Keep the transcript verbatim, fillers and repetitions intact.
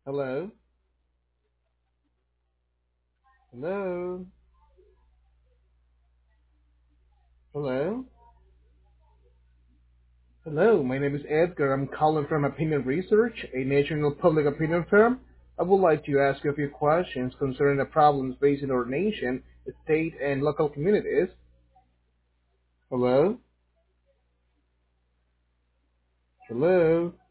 Hello? Hello? Hello? Hello, my name is Edgar. I'm calling from Opinion Research, a national public opinion firm. I would like to ask you a few questions concerning the problems facing our nation, state, and local communities. Hello? Hello?